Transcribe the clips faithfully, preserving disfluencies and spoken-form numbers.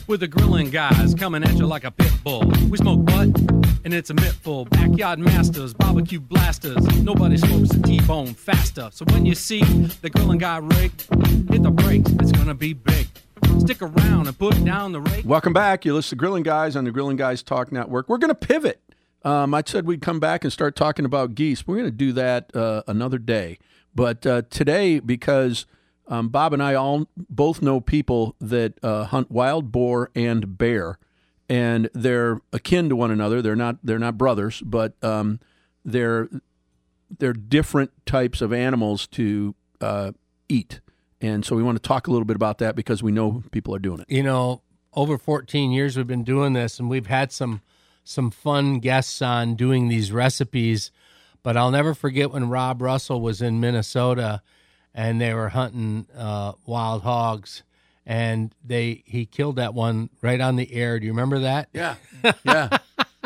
with the grilling guys coming at you like a pit bull. We smoke butt, and it's a mittful. Backyard masters, barbecue blasters. Nobody smokes a T-bone faster. So when you see the grilling guy rig, hit the brakes, it's gonna be big. Stick around and put down the rake. Welcome back. You listen to Grilling Guys on the Grilling Guys Talk Network. We're going to pivot. Um, I said we'd come back and start talking about geese. We're going to do that uh, another day. But uh, today, because um, Bob and I all both know people that uh, hunt wild boar and bear, and they're akin to one another. They're not they're not brothers, but um, they're they're different types of animals to uh, eat. And so we want to talk a little bit about that because we know people are doing it. You know, over fourteen years we've been doing this, and we've had some some fun guests on doing these recipes. But I'll never forget when Rob Russell was in Minnesota, and they were hunting uh, wild hogs, and they he killed that one right on the air. Do you remember that? Yeah, yeah.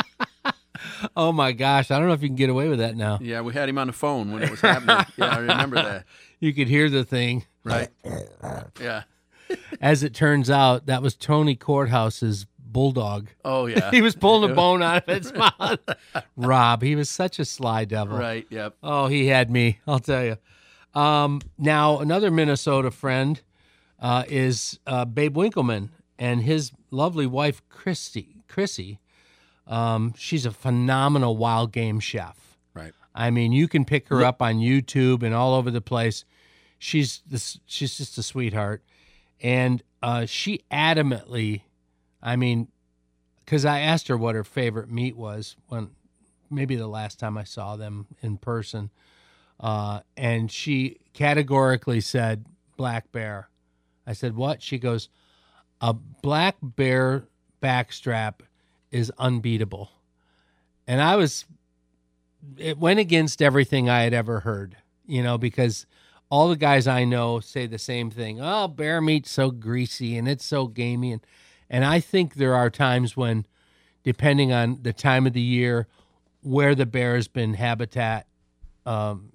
Oh, my gosh. I don't know if you can get away with that now. Yeah, we had him on the phone when it was happening. Yeah, I remember that. You could hear the thing. Right. Yeah. As it turns out, that was Tony Courthouse's bulldog. Oh, yeah. He was pulling a bone out of its mouth. Rob, he was such a sly devil. Right, yep. Oh, he had me, I'll tell you. Um, now, another Minnesota friend uh, is uh, Babe Winkleman and his lovely wife, Christy. Chrissy. Um, she's a phenomenal wild game chef. Right. I mean, you can pick her up on YouTube and all over the place. She's this. She's just a sweetheart, and uh, she adamantly, I mean, because I asked her what her favorite meat was when maybe the last time I saw them in person, uh, and she categorically said black bear. I said, what? She goes, a black bear backstrap is unbeatable. And I was, it went against everything I had ever heard, you know, because all the guys I know say the same thing. Oh, bear meat's so greasy and it's so gamey. And, and I think there are times when, depending on the time of the year, where the bear has been habitat um,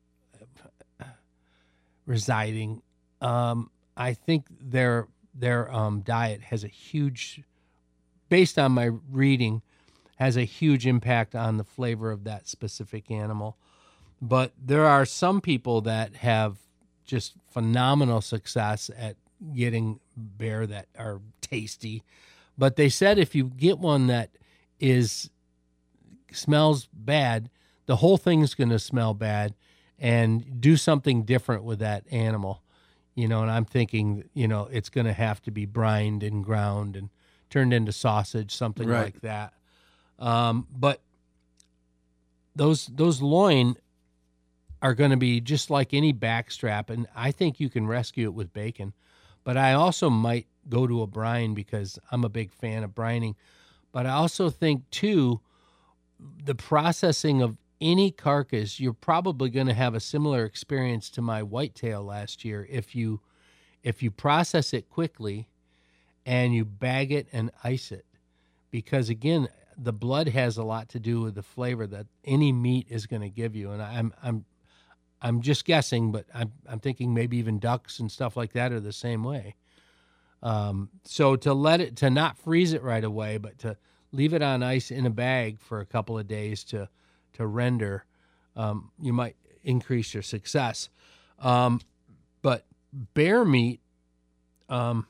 residing, um, I think their their um, diet has a huge, based on my reading, has a huge impact on the flavor of that specific animal. But there are some people that have just phenomenal success at getting bear that are tasty. But they said if you get one that is smells bad, the whole thing's going to smell bad, and do something different with that animal. You know, and I'm thinking, you know, it's going to have to be brined and ground and turned into sausage, something Right. like that. Um, but those those loin are going to be just like any backstrap, and I think you can rescue it with bacon. But I also might go to a brine because I'm a big fan of brining. But I also think, too, the processing of any carcass, you're probably going to have a similar experience to my whitetail last year. If you if you process it quickly and you bag it and ice it, because, again, the blood has a lot to do with the flavor that any meat is going to give you. And I'm I'm I'm just guessing, but I'm I'm thinking maybe even ducks and stuff like that are the same way. Um, so to let it to not freeze it right away, but to leave it on ice in a bag for a couple of days to to render, um, you might increase your success. Um, but bear meat. Um,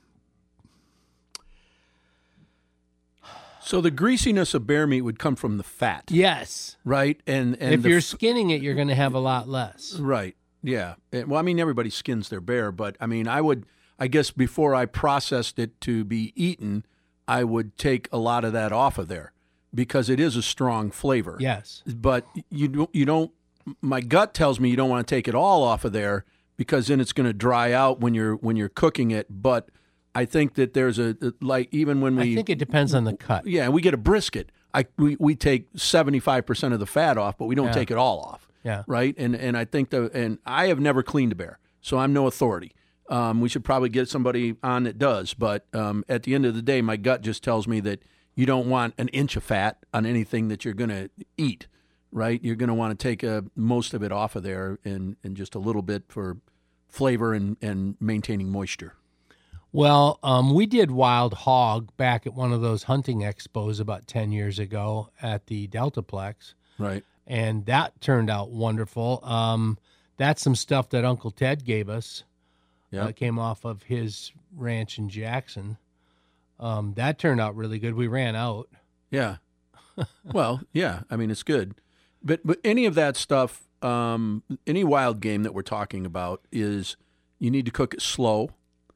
So the greasiness of bear meat would come from the fat, yes. right? And and If the you're f- skinning it, you're going to have a lot less. right, yeah. And- well, I mean, everybody skins their bear, but I mean, I would, I guess, before I processed it to be eaten, I would take a lot of that off of there because it is a strong flavor. Yes. But you don't, you don't. My gut tells me you don't want to take it all off of there because then it's going to dry out when you're when you're cooking it. But I think that there's a like even when we I think it depends on the cut. yeah we get a brisket. I we, we take seventy-five percent of the fat off, but we don't Yeah. take it all off. Yeah. Right. And and I think the and I have never cleaned a bear, so I'm no authority. Um, we should probably get somebody on that does. But um, at the end of the day, my gut just tells me that you don't want an inch of fat on anything that you're going to eat. Right. You're going to want to take a, most of it off of there and, and just a little bit for flavor and, and maintaining moisture. Well, um, we did wild hog back at one of those hunting expos about ten years ago at the Deltaplex, Right. and that turned out wonderful. Um, that's some stuff that Uncle Ted gave us. Yeah. Uh, came off of his ranch in Jackson. Um, that turned out really good. We ran out. Yeah. Well, yeah. I mean, it's good. But but any of that stuff, um, any wild game that we're talking about is you need to cook it slow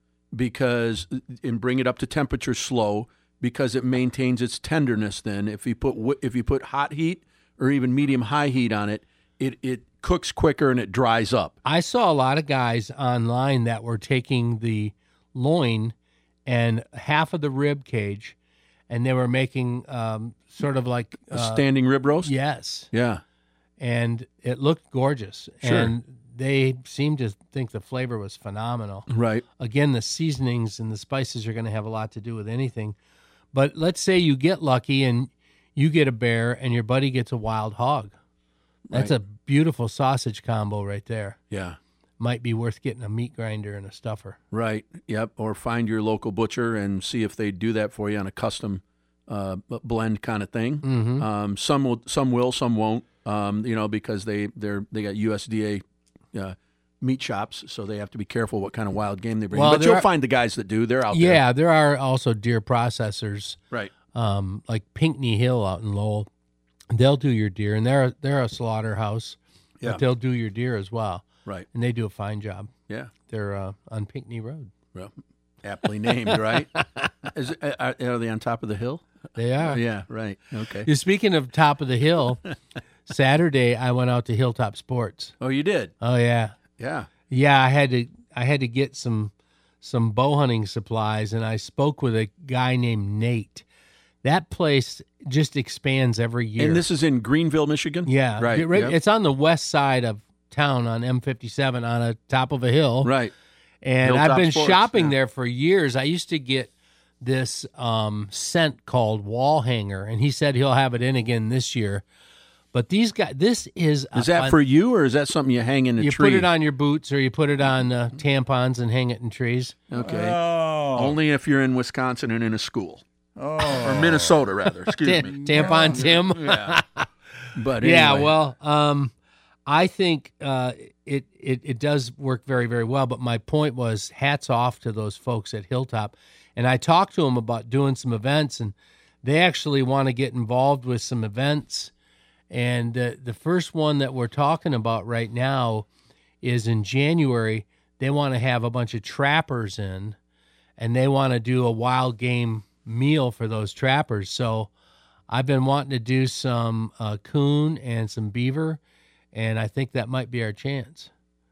because and bring it up to temperature slow because it maintains its tenderness. Then if you put wi- if you put hot heat or even medium high heat on it, it it cooks quicker and it dries up. I saw a lot of guys online that were taking the loin and half of the rib cage, and they were making um, sort of like A uh, standing rib roast. yes, Yeah. and it looked gorgeous. Sure. And they seemed to think the flavor was phenomenal. Right. Again, the seasonings and the spices are going to have a lot to do with anything. But let's say you get lucky and you get a bear and your buddy gets a wild hog. That's Right. a beautiful sausage combo right there. Yeah. Might be worth getting a meat grinder and a stuffer. Right. Yep. Or find your local butcher and see if they do that for you on a custom uh, b- blend kind of thing. Mm-hmm. Um, some will, some will, some won't. Um, you know, because they they're they got U S D A uh, meat shops, so they have to be careful what kind of wild game they bring. Well, but there you'll are- find the guys that do. They're out there. Yeah, there are also deer processors, Right. um, like Pinckney Hill out in Lowell. They'll do your deer, and they're they're a slaughterhouse, Yeah. but they'll do your deer as well, Right. and they do a fine job. Yeah. They're uh, on Pinckney Road. Well, aptly named, right? Is it, are, are they on top of the hill? They are. Yeah. Right. Okay. Yeah, speaking of top of the hill, Saturday I went out to Hilltop Sports. Oh, you did. Oh yeah, Yeah. yeah. I had to I had to get some some bow hunting supplies, and I spoke with a guy named Nate. That place just expands every year. And this is in Greenville, Michigan. yeah, Right. it- Yep. It's on the west side of town on M fifty-seven on a top of a hill. Right. And Hilltop I've been Sports, shopping yeah. there for years. I used to get this um, scent called Wall Hanger, and he said he'll have it in again this year. But these guys, this is a Is that fun- for you, or is that something you hang in a you tree? put it on your boots or you put it on uh, tampons and hang it in trees. Okay. Oh. Only if you're in Wisconsin and in a school. Oh. Or Minnesota, rather. Excuse Ta- me. tampon Tim. Yeah. But Yeah, anyway. well, um, I think uh, it, it it does work very, very well. But my point was, hats off to those folks at Hilltop. And I talked to them about doing some events, and they actually want to get involved with some events. And uh, the first one that we're talking about right now is in January. They want to have a bunch of trappers in, and they want to do a wild game meal for those trappers. So I've been wanting to do some uh, coon and some beaver, and I think that might be our chance.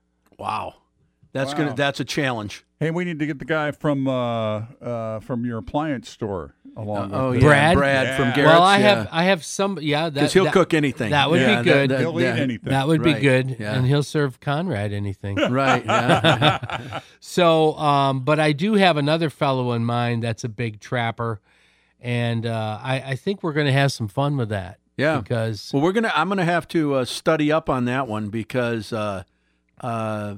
Wow. That's Wow. gonna that's a challenge. Hey, we need to get the guy from uh, uh, from your appliance store along. Oh with yeah, us. Brad? Brad Yeah. from Garrett's. well, I yeah. have I have some yeah that because he'll that, cook anything. that would be Yeah, good. He'll yeah. eat anything. that would Right, be good, yeah. and he'll serve Conrad anything. Right. Yeah. So, um, but I do have another fellow in mind that's a big trapper, and uh, I, I think we're going to have some fun with that. Yeah. because Well, we're gonna. I'm gonna have to uh, study up on that one because uh, uh,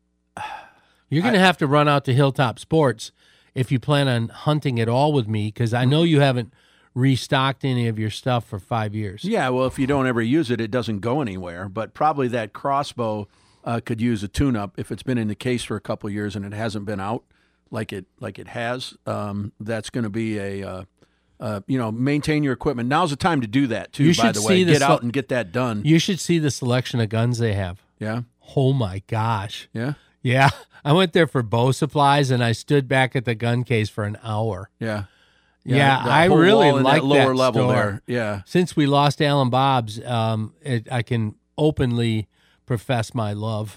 you're going to have to run out to Hilltop Sports if you plan on hunting at all with me, because I know you haven't restocked any of your stuff for five years. yeah. Well, if you don't ever use it, it doesn't go anywhere. But probably that crossbow uh, could use a tune-up if it's been in the case for a couple of years and it hasn't been out like it like it has. Um, that's going to be a uh, uh, you know maintain your equipment. Now's the time to do that too. You by should the way, see the get out sel- and get that done. You should see the selection of guns they have. Yeah. Oh my gosh. Yeah. Yeah. I went there for bow supplies and I stood back at the gun case for an hour. Yeah. Yeah, the I whole really wall in like that lower that level store. there. Yeah. Since we lost Alan Bob's, um, it, I can openly profess my love.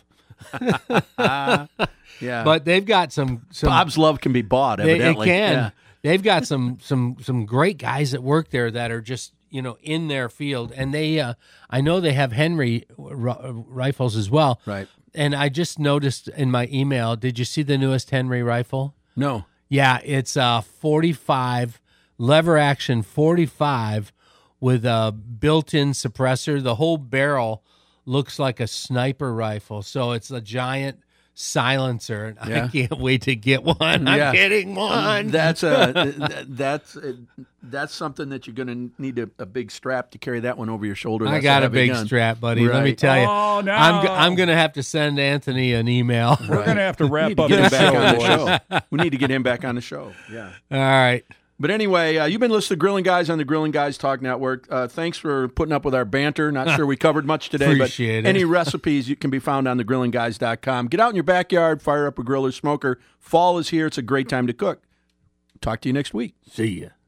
Yeah. But they've got some, some Bob's love can be bought, they, it evidently. can. Yeah. They've got some some some great guys that work there that are just you know in their field, and they uh, I know they have Henry r- rifles as well. Right. And I just noticed in my email, did you see the newest Henry rifle? No. Yeah, it's a forty-five lever action forty-five with a built-in suppressor. The whole barrel looks like a sniper rifle, so it's a giant silencer, and Yeah. I can't wait to get one. I'm Yeah. getting one. That's a that's a, that's something that you're going to need a, a big strap to carry that one over your shoulder. I That's got a heavy big gun. strap, buddy. Let me Right. tell you. Oh, no. I'm, go- I'm going to have to send Anthony an email. We're going to have to We wrap need to up get him the back show, on the boys. show. We need to get him back on the show. Yeah. All right. But anyway, uh, you've been listening to Grilling Guys on the Grilling Guys Talk Network. Uh, thanks for putting up with our banter. Not sure we covered much today, Appreciate but it. any recipes you can be found on the grilling guys dot com. Get out in your backyard, fire up a grill or smoker. Fall is here. It's a great time to cook. Talk to you next week. See ya.